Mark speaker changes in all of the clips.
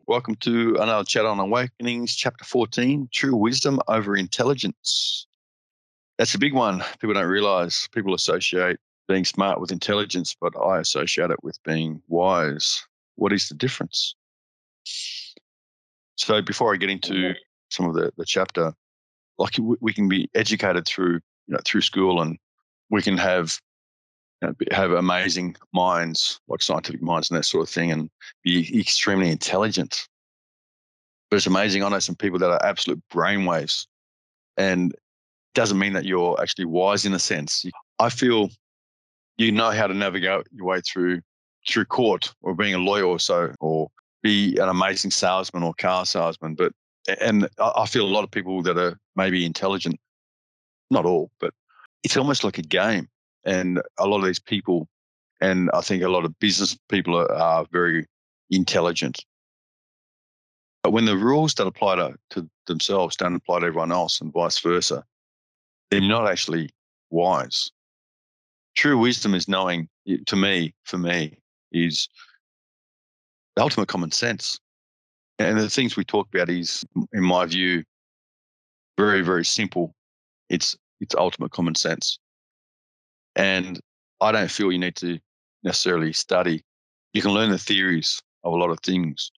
Speaker 1: Welcome to another chat on Awakenings, Chapter 14, True Wisdom over Intelligence. That's a big one. People don't realize. People associate being smart with intelligence, but I associate it with being wise. What is the difference? So before I get into some of the chapter, like we can be educated through school, and we can have have amazing minds, like scientific minds and that sort of thing, and be extremely intelligent. But it's amazing. I know some people that are absolute brainwaves, and it doesn't mean that you're actually wise in a sense. I feel you know how to navigate your way through court, or being a lawyer or so, or be an amazing salesman or car salesman. And I feel a lot of people that are maybe intelligent, not all, but it's almost like a game. And a lot of these people, and I think a lot of business people are very intelligent. But when the rules that apply to themselves don't apply to everyone else, and vice versa, they're not actually wise. True wisdom is knowing, for me, is the ultimate common sense. And the things we talk about is, in my view, very, very simple. It's ultimate common sense. And I don't feel you need to necessarily study. You can learn the theories of a lot of things,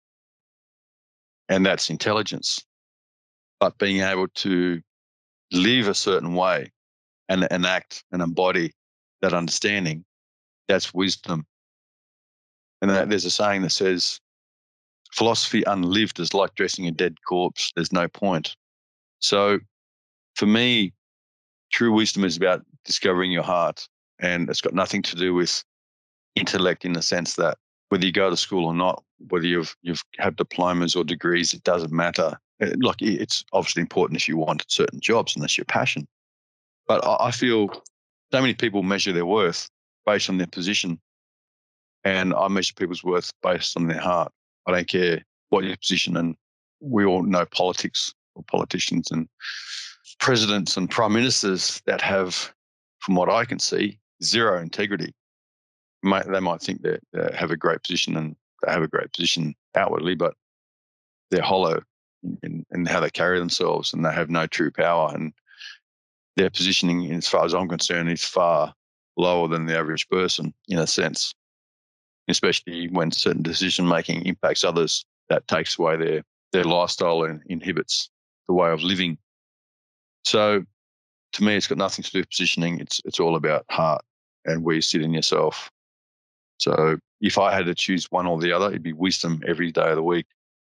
Speaker 1: and that's intelligence. But being able to live a certain way and enact and embody that understanding, that's wisdom. And there's a saying that says, philosophy unlived is like dressing a dead corpse. There's no point. So for me, true wisdom is about discovering your heart, and it's got nothing to do with intellect, in the sense that whether you go to school or not, whether you've had diplomas or degrees, it doesn't matter. Like, it's obviously important if you want certain jobs and that's your passion. But I feel so many people measure their worth based on their position, and I measure people's worth based on their heart. I don't care what your position, and we all know politics or politicians and presidents and prime ministers that have, from what I can see, zero integrity. They might think they have a great position, and they have a great position outwardly, but they're hollow in how they carry themselves, and they have no true power. And their positioning, as far as I'm concerned, is far lower than the average person, in a sense, especially when certain decision making impacts others. That takes away their lifestyle and inhibits the way of living. So to me, it's got nothing to do with positioning. It's all about heart and where you sit in yourself. So if I had to choose one or the other, it'd be wisdom every day of the week.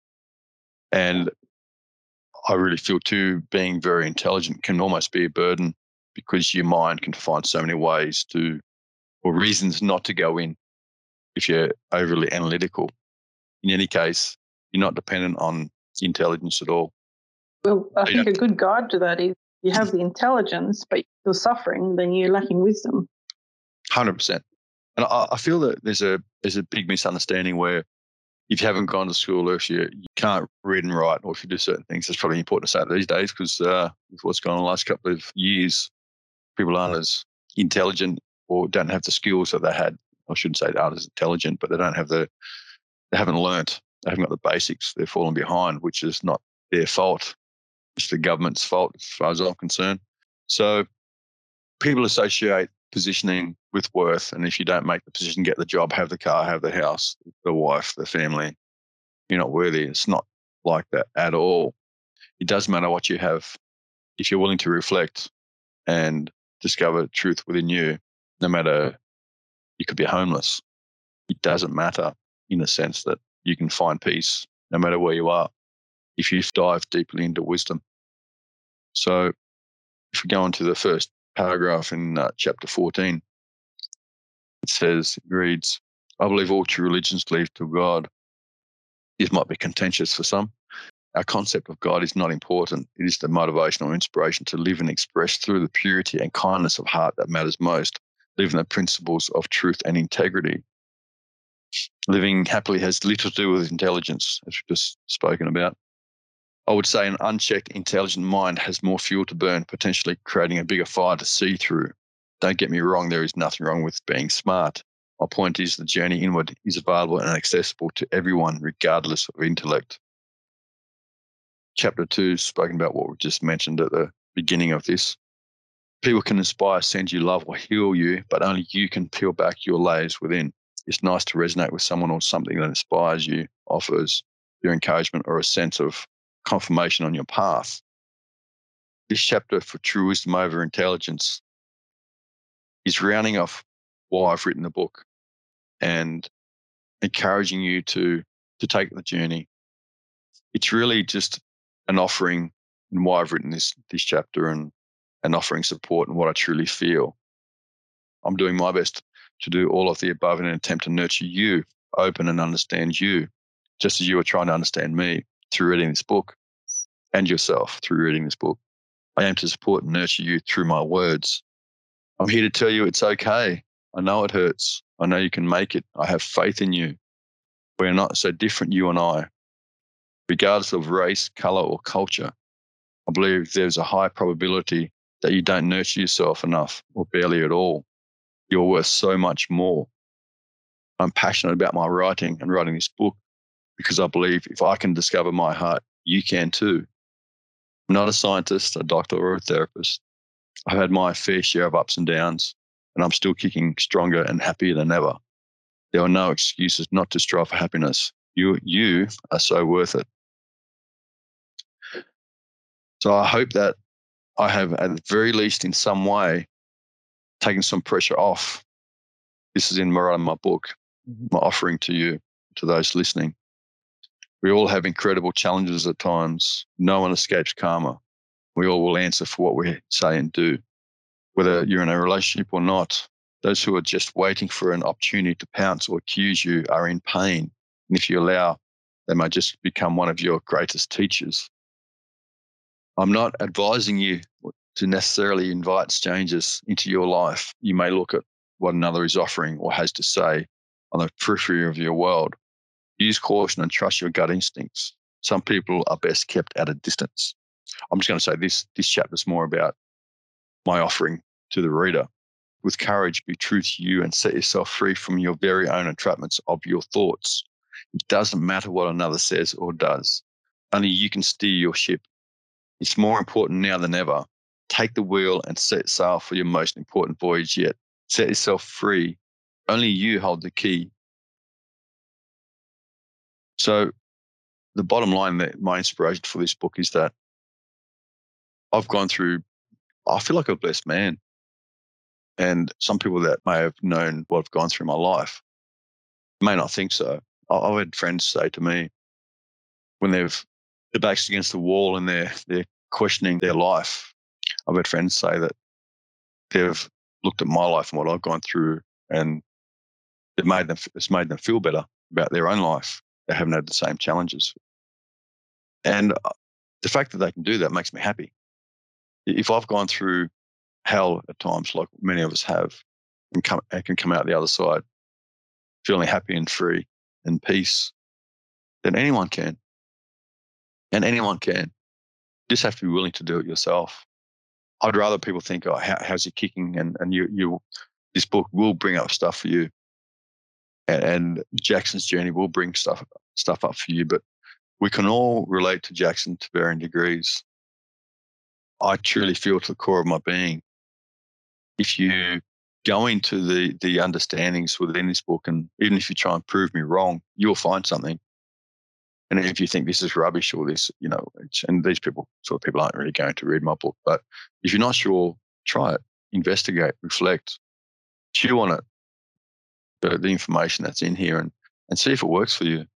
Speaker 1: And I really feel too, being very intelligent can almost be a burden, because your mind can find so many ways or reasons not to go in if you're overly analytical. In any case, you're not dependent on intelligence at all.
Speaker 2: Well, I think a good guide to that is, you have the intelligence, but you're suffering, then you're lacking wisdom.
Speaker 1: 100%. And I feel that there's a big misunderstanding where, if you haven't gone to school, or if you can't read and write, or if you do certain things, it's probably important to say these days, because with what's gone on the last couple of years, people aren't as intelligent, or don't have the skills that they had. I shouldn't say they aren't as intelligent, but they haven't learnt. They haven't got the basics. They're falling behind, which is not their fault. It's the government's fault, as far as I'm concerned. So people associate positioning with worth. And if you don't make the position, get the job, have the car, have the house, the wife, the family, you're not worthy. It's not like that at all. It doesn't matter what you have. If you're willing to reflect and discover truth within you, no matter, you could be homeless. It doesn't matter, in the sense that you can find peace no matter where you are, if you dive deeply into wisdom. So if we go on to the first paragraph in chapter 14, it reads, I believe all true religions lead to God. This might be contentious for some. Our concept of God is not important. It is the motivation or inspiration to live and express through the purity and kindness of heart that matters most, living the principles of truth and integrity. Living happily has little to do with intelligence, as we've just spoken about. I would say an unchecked, intelligent mind has more fuel to burn, potentially creating a bigger fire to see through. Don't get me wrong, there is nothing wrong with being smart. My point is the journey inward is available and accessible to everyone, regardless of intellect. Chapter 2 spoken about what we just mentioned at the beginning of this. People can inspire, send you love, or heal you, but only you can peel back your layers within. It's nice to resonate with someone or something that inspires you, offers your encouragement or a sense of confirmation on your path. This chapter for True Wisdom Over Intelligence is rounding off why I've written the book and encouraging you to take the journey. It's really just an offering and why I've written this chapter and offering support and what I truly feel. I'm doing my best to do all of the above in an attempt to nurture you, open and understand you, just as you are trying to understand me through reading this book and yourself through reading this book. I aim to support and nurture you through my words. I'm here to tell you it's okay. I know it hurts. I know you can make it. I have faith in you. We're not so different, you and I. Regardless of race, color, or culture, I believe there's a high probability that you don't nurture yourself enough or barely at all. You're worth so much more. I'm passionate about my writing and writing this book because I believe if I can discover my heart, you can too. I'm not a scientist, a doctor, or a therapist. I've had my fair share of ups and downs, and I'm still kicking stronger and happier than ever. There are no excuses not to strive for happiness. You are so worth it. So I hope that I have, at the very least in some way, taken some pressure off. This is in my book, my offering to you, to those listening. We all have incredible challenges at times. No one escapes karma. We all will answer for what we say and do. Whether you're in a relationship or not, those who are just waiting for an opportunity to pounce or accuse you are in pain. And if you allow, they may just become one of your greatest teachers. I'm not advising you to necessarily invite strangers into your life. You may look at what another is offering or has to say on the periphery of your world. Use caution and trust your gut instincts. Some people are best kept at a distance. I'm just going to say this chapter is more about my offering to the reader. With courage, be true to you and set yourself free from your very own entrapments of your thoughts. It doesn't matter what another says or does. Only you can steer your ship. It's more important now than ever. Take the wheel and set sail for your most important voyage yet. Set yourself free. Only you hold the key. So the bottom line, that my inspiration for this book is that I've gone through, I feel like a blessed man. And some people that may have known what I've gone through in my life may not think so. I've had friends say to me when their back's against the wall and they're questioning their life, I've had friends say that they've looked at my life and what I've gone through and it's made them feel better about their own life. They haven't had the same challenges. And the fact that they can do that makes me happy. If I've gone through hell at times, like many of us have, and can come out the other side feeling happy and free and peace, then anyone can. And anyone can. You just have to be willing to do it yourself. I'd rather people think, oh, how's he kicking? And you this book will bring up stuff for you. And Jackson's journey will bring stuff up for you. But we can all relate to Jackson to varying degrees. I truly feel to the core of my being, if you go into the understandings within this book, and even if you try and prove me wrong, you'll find something. And if you think this is rubbish or this, and these sort of people aren't really going to read my book, but if you're not sure, try it, investigate, reflect, chew on it, the information that's in here, and see if it works for you.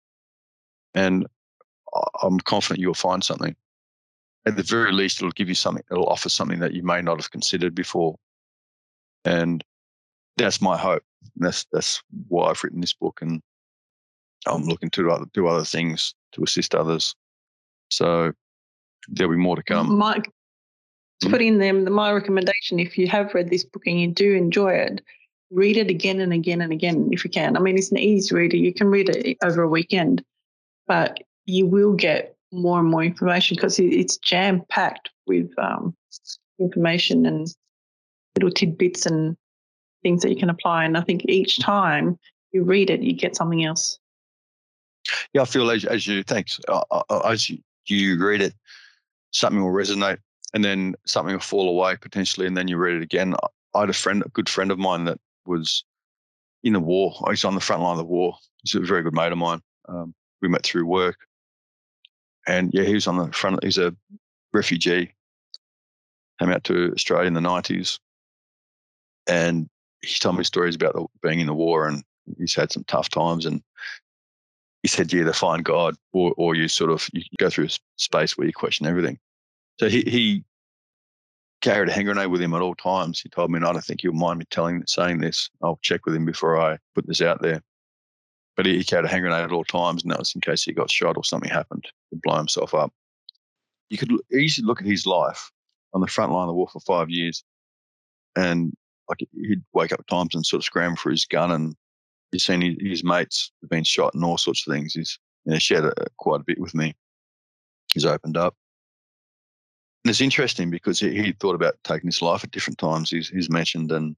Speaker 1: And I'm confident you'll find something. At the very least, it'll give you something, it'll offer something that you may not have considered before. And that's my hope. That's why I've written this book, and I'm looking to do other things to assist others. So there'll be more to come.
Speaker 2: Mike, to put in them, my recommendation, if you have read this book and you do enjoy it, read it again and again and again if you can. I mean, it's an easy reader. You can read it over a weekend, but you will get more and more information because it's jam-packed with information and little tidbits and things that you can apply. And I think each time you read it, you get something else.
Speaker 1: Yeah, I feel as you, thanks. As you read it, something will resonate, and then something will fall away potentially, and then you read it again. I had a good friend of mine that was in the war. I was on the front line of the war. He's a very good mate of mine. We met through work, and yeah, he was on the front. He's a refugee, came out to Australia in the 90s, and he's told me stories about being in the war, and he's had some tough times. And he said, "Yeah, to find God, or you go through a space where you question everything." So he carried a hand grenade with him at all times. He told me, and I don't think he'll mind me saying this. I'll check with him before I put this out there. But he carried a hand grenade at all times, and that was in case he got shot or something happened to blow himself up. You could easily look at his life on the front line of the war for 5 years, and like he'd wake up at times and sort of scramble for his gun, and he's seen his mates have been shot and all sorts of things. He's shared quite a bit with me. He's opened up. And it's interesting because he thought about taking his life at different times. He's mentioned, and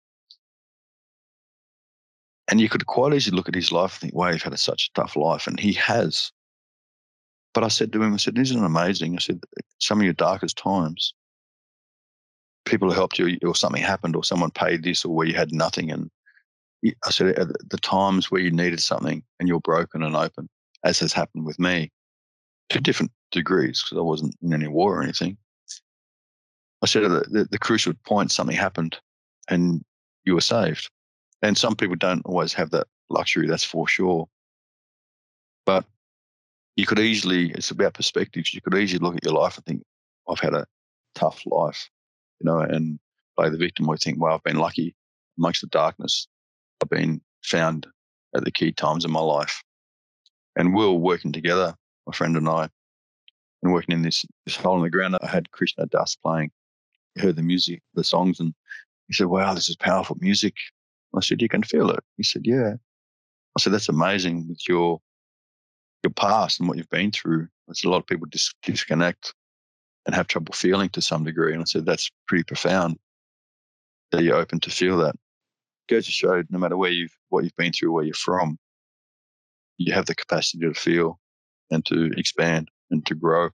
Speaker 1: you could quite easily look at his life and think, wow, he's had such a tough life, and he has. But I said to him, isn't it amazing? I said, some of your darkest times, people who helped you, or something happened, or someone paid this, or where you had nothing. And I said, at the times where you needed something and you're broken and open, as has happened with me, to different degrees, because I wasn't in any war or anything. I said, at the crucial point, something happened and you were saved. And some people don't always have that luxury, that's for sure. But you could easily, it's about perspectives. You could easily look at your life and think, I've had a tough life, and play the victim, or think, well, I've been lucky amongst the darkness. I've been found at the key times in my life. And we were working together, my friend and I, and working in this hole in the ground. I had Krishna Das playing. He heard the music, the songs, and he said, wow, this is powerful music. I said, you can feel it. He said, yeah. I said, that's amazing with your past and what you've been through. I said, a lot of people disconnect and have trouble feeling to some degree. And I said, that's pretty profound that you're open to feel that. It goes to show, no matter what you've been through, where you're from, you have the capacity to feel and to expand and to grow.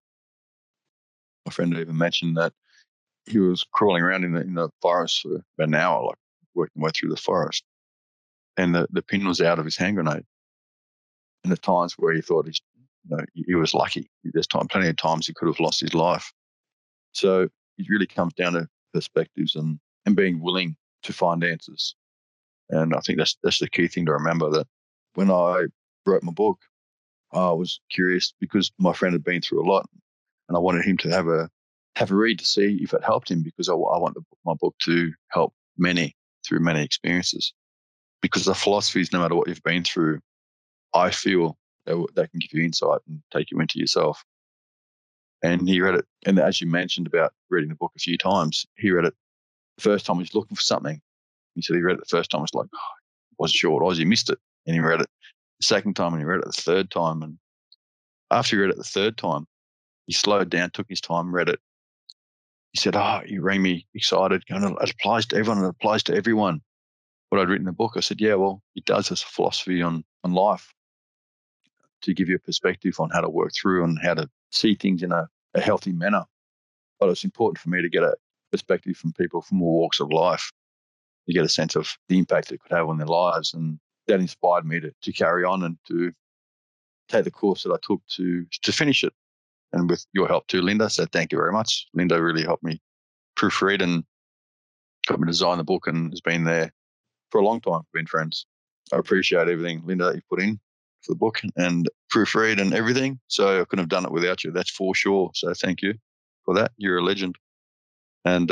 Speaker 1: My friend even mentioned that he was crawling around in the forest for about an hour, like working way through the forest, and the pin was out of his hand grenade. And the times where he thought he was lucky. There's plenty of times he could have lost his life. So it really comes down to perspectives and being willing to find answers. And I think that's the key thing to remember, that when I wrote my book, I was curious because my friend had been through a lot, and I wanted him to have a read to see if it helped him, because I want my book to help many through many experiences. Because the philosophy is, no matter what you've been through, I feel they can give you insight and take you into yourself. And he read it, and as you mentioned about reading the book a few times, he read it the first time he was looking for something. He said he read it the first time, was like, wasn't sure what it was, he missed it. And he read it the second time, and he read it the third time. And after he read it the third time, he slowed down, took his time, read it. He said, he rang me excited, going, it applies to everyone, it applies to everyone, what I'd written in the book. I said, yeah, well, it does as a philosophy on life, to give you a perspective on how to work through and how to see things in a healthy manner. But it's important for me to get a perspective from people from all walks of life, to get a sense of the impact it could have on their lives. And that inspired me to carry on and to take the course that I took to finish it. And with your help too, Linda. So thank you very much. Linda really helped me proofread and got me to design the book, and has been there for a long time. We've been friends. I appreciate everything, Linda, that you put in for the book and proofread and everything. So I couldn't have done it without you. That's for sure. So thank you for that. You're a legend. And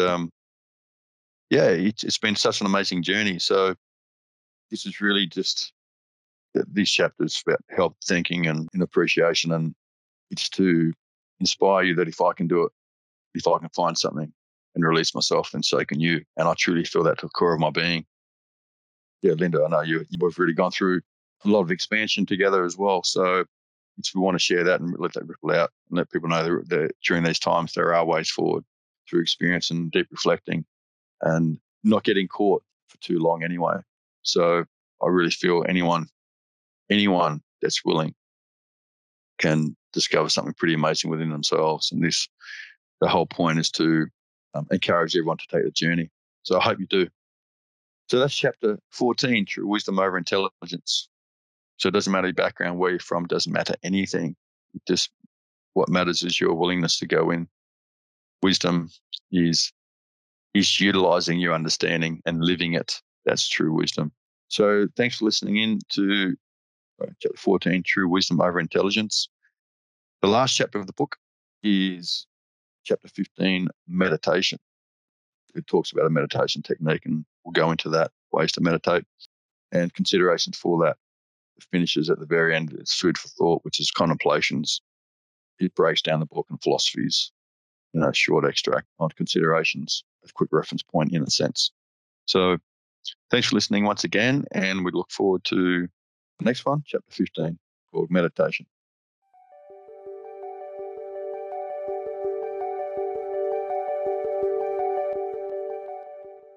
Speaker 1: it's been such an amazing journey. So this is really just these chapters about help thinking and appreciation, and it's to inspire you that if I can do it, if I can find something and release myself, then so can you. And I truly feel that to the core of my being. Yeah, Linda, I know you've really gone through a lot of expansion together as well. So we want to share that and let that ripple out and let people know that during these times there are ways forward through experience and deep reflecting, and not getting caught for too long anyway. So I really feel anyone that's willing can discover something pretty amazing within themselves. And the whole point is to encourage everyone to take the journey. So I hope you do. So that's chapter 14, True Wisdom Over Intelligence. So it doesn't matter your background, where you're from, doesn't matter anything. Just what matters is your willingness to go in. Wisdom is utilizing your understanding and living it. That's true wisdom. So thanks for listening in to chapter 14, True Wisdom Over Intelligence. The last chapter of the book is chapter 15, Meditation. It talks about a meditation technique, and we'll go into that, ways to meditate, and considerations for that. It finishes at the very end. It's food for thought, which is contemplations. It breaks down the book and philosophies, short extract on considerations, a quick reference point in a sense. So thanks for listening once again, and we look forward to the next one, chapter 15, called Meditation.